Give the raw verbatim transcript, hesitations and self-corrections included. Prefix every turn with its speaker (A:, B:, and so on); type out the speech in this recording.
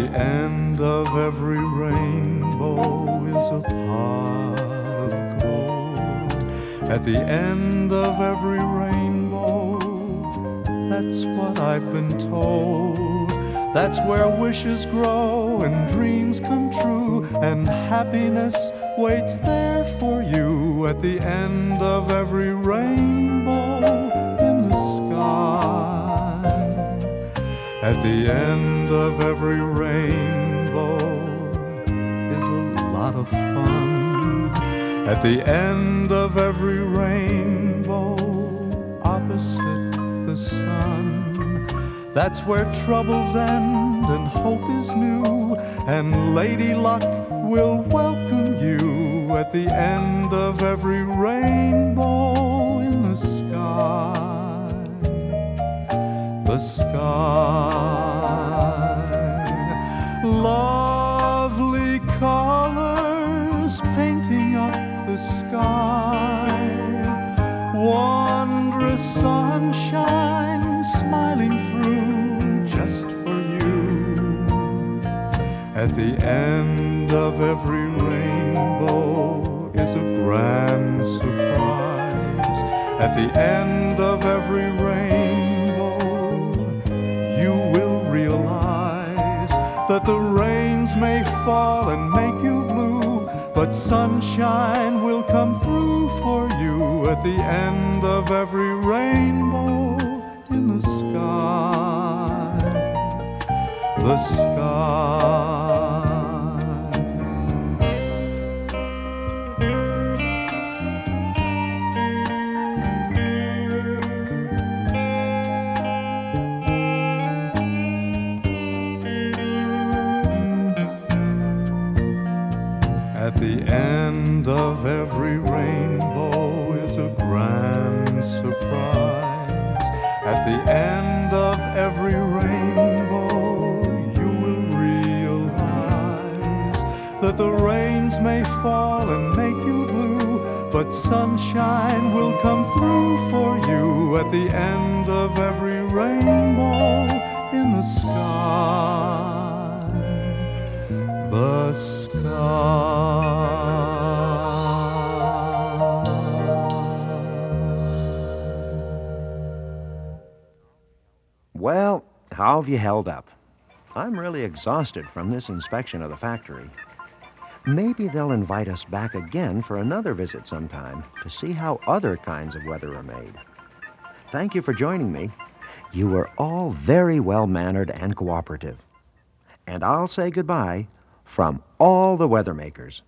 A: end of every rainbow is a pot of gold. At the end of every rainbow, that's what I've been told. That's where wishes grow and dreams come true, and happiness waits there for you at the end of every rainbow in the sky. At the end of every rainbow is a lot of fun. At the end of every rainbow, opposite the sun, that's where troubles end and hope is new, and Lady Luck will welcome you at the end of every rainbow in the sky. The sky, lovely colors painting up the sky, wondrous sunshine smiling through just for you. At the end of every rainbow is a grand surprise. At the end of every rainbow, you will realize that the rains may fall and make you blue, but sunshine will come through for you at the end of every rainbow in the sky. The sky. At the end of every rainbow is a grand surprise. At the end of every rainbow, you will realize that the rains may fall and make you blue, but sunshine will come through for you at the end of every rainbow in the sky. The sky.
B: Well, how have you held up? I'm really exhausted from this inspection of the factory. Maybe they'll invite us back again for another visit sometime to see how other kinds of weather are made. Thank you for joining me. You were all very well-mannered and cooperative. And I'll say goodbye from all the weather makers.